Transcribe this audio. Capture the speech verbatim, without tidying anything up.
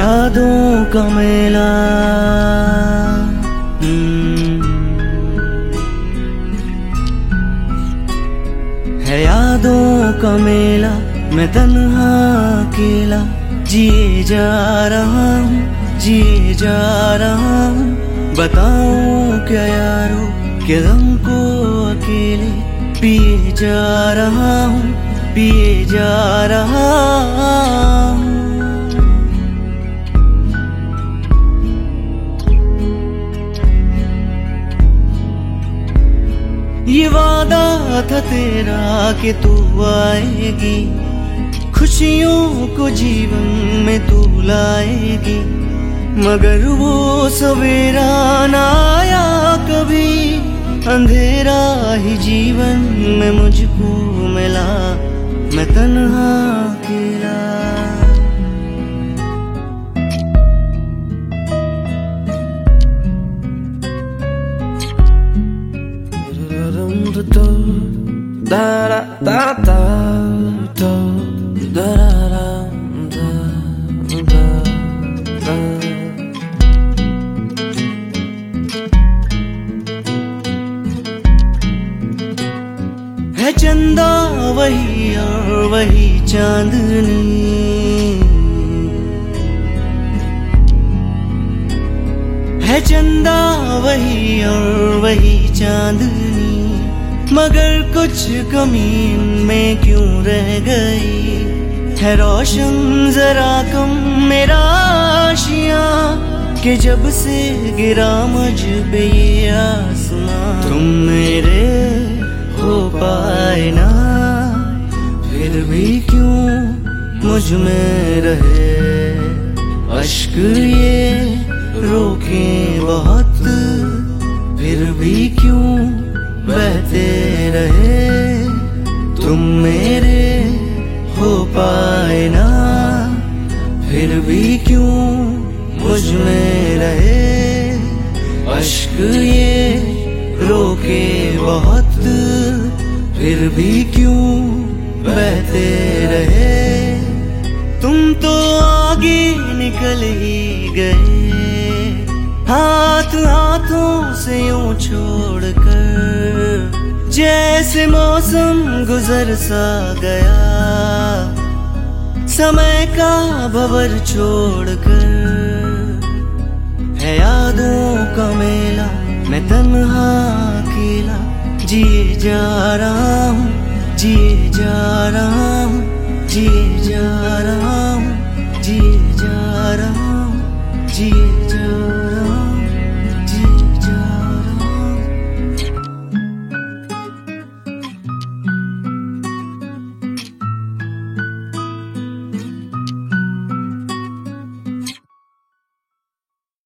यादों का मेला। है यादों का मेला, मैं तन्हा अकेला जिए जा रहा हूँ, जिए जा रहा हूँ। बताऊं क्या यारो कि गम को अकेले पिए जा रहा हूँ, पिए जा रहा हूँ। ये वादा था तेरा कि तू आएगी, खुशियों को जीवन में तू लाएगी, मगर वो सवेरा ना आया कभी। अंधेरा ही जीवन में मुझको मिला, मैं तन्हा अकेला। Da da da da da da da da da। है चंदा वही और वही चांदनी, है चंदा वही और वही चांदनी, मगर कुछ कमी में क्यों रह गई। है रोशन जरा कम मेरा आशियाँ कि जब से गिरा मुझ पे ये आसमां। तुम मेरे हो पाए ना, फिर भी क्यों मुझ में रहे अश्क ये रोके बहुत, फिर भी क्यों बहते रहे। तुम मेरे हो पाए ना, फिर भी क्यों मुझ में रहे अश्क ये रोके बहुत, फिर भी क्यों बहते रहे। तुम तो आगे निकल ही गए, हाथ हाथों से यूं छोड़कर, जैसे मौसम गुजर सा गया समय का भंवर छोड़कर। है यादों का मेला, मैं तन्हा अकेला जिए जा रहा हूँ, जिए जा रहा हूँ, जिए जा रहा हूँ, जिए